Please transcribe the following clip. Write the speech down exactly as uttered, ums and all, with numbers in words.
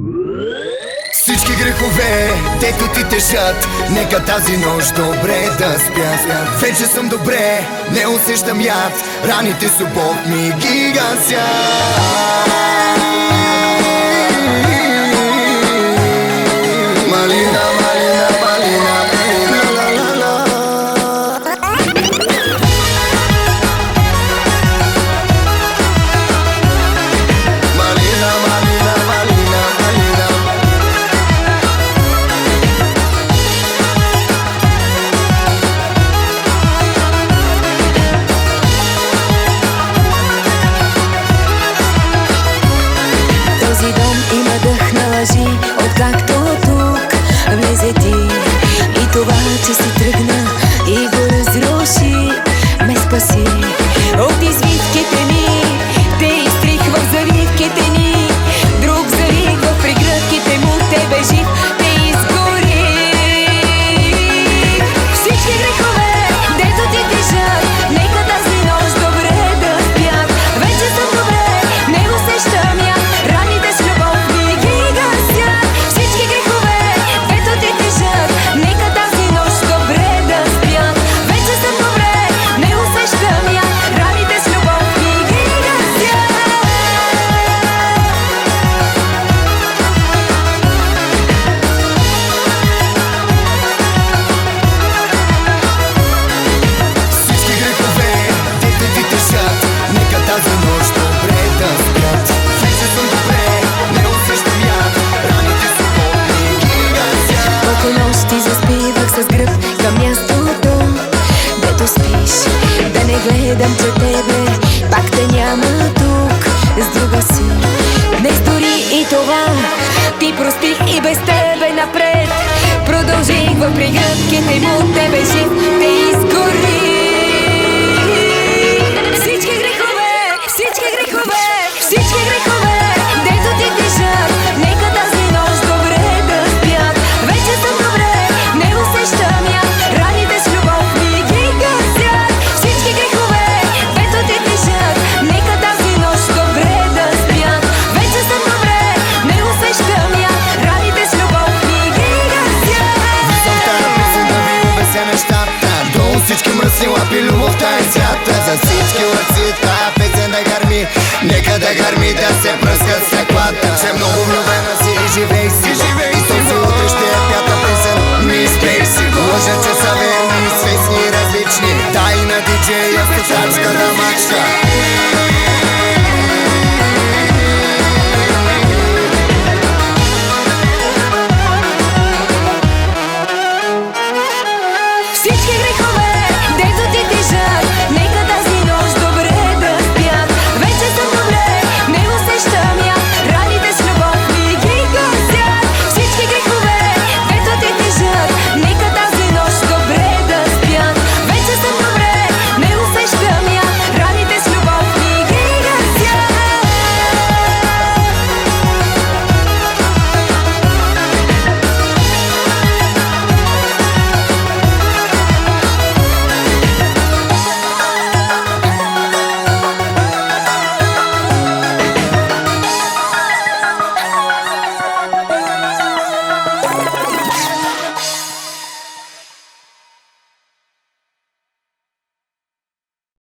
Всички грехове, дето ти тежат, нека тази нощ добре да спя. Вече съм добре, не усещам яд, раните с любов ми ги гасят. Малина, малина, малина, ла-ла-ла-ла. Малина, малина, малина, малина. Този дом има дъх на лъжи, откакто тук влезе ти. И това, че си тръгна и го разруши, ме спаси от извивките ми. Те изтрих в завивките ни, друг зарих в прегръдките му. Те бежи, те изгори. Всички грехове, дето ти тежат, нека тази нощ добре да спят. Вече съм добре, не усещам яд, раните с любов ми ги гасят. Всички грехове, дето ти тежат, нека тази нощ добре да спят. Вече съм добре, не усещам яд, раните с любов ми ги гасят. Всички грехове, дето ти тежат, нека тази нощ добре да спят. Вече съм добре, не усещам яд, раните с любов ми ги гасят. Колко нощи заспивах с гръб към мястото, дето спиш. Да не гледам, че тебе пак те няма тук, с друга си. Днес дори и това ти простих и без тебе напред. Продължих в прегръдките му, те бежи, те изгори. Всички грехове, всички грехове, всички грехове, дето ти тежат, нека тази нощ добре да спят. Вече съм добре, не усещам яд, раните с любов ми ги гасят. Всички грехове, дето ти тежат, нека тази нощ добре да спят. Вече съм добре, не усещам яд, раните с любов ми ги гасят. Виждам тая песен да ви обясня нещата. Долу всички мръсни лапи, любовта е свята. За всички лъци тая песен да гърми, нека да гърми, да се пръскат стъклата. Че много влюбена си и живей си